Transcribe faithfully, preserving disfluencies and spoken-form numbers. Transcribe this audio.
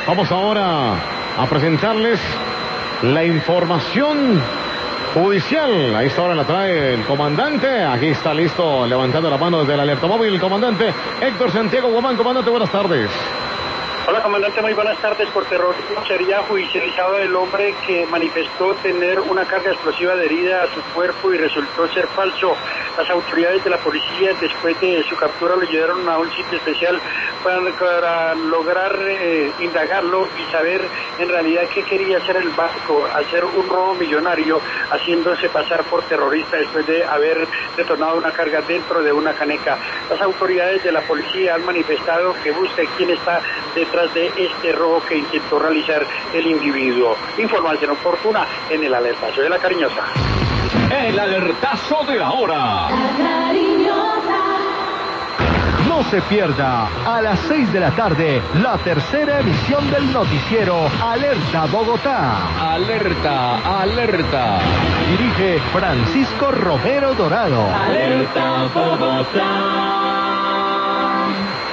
Vamos ahora a presentarles la información judicial. A esta hora la trae el comandante. Aquí está listo, levantando la mano desde el alerta móvil, el comandante Héctor Santiago Guamán. Comandante, buenas tardes. Hola, comandante, muy buenas tardes. Por terrorismo sería judicializado el hombre que manifestó tener una carga explosiva adherida a su cuerpo y resultó ser falso. Las autoridades de la policía, después de su captura, lo llevaron a un sitio especial para, para lograr eh, indagarlo y saber en realidad qué quería hacer el banco, hacer un robo millonario, haciéndose pasar por terrorista después de haber detonado una carga dentro de una caneca. Las autoridades de la policía han manifestado que busca quién está detrás de este robo que intentó realizar el individuo. Información oportuna en el alertazo de La Cariñosa. El alertazo de la hora. La Cariñosa. No se pierda a las seis de la tarde la tercera emisión del noticiero Alerta Bogotá. Alerta, alerta. Dirige Francisco Romero Dorado. Alerta Bogotá.